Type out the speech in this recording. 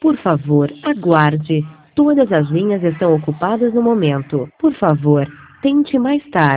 Por favor, aguarde. Todas as linhas estão ocupadas no momento. Por favor, tente mais tarde.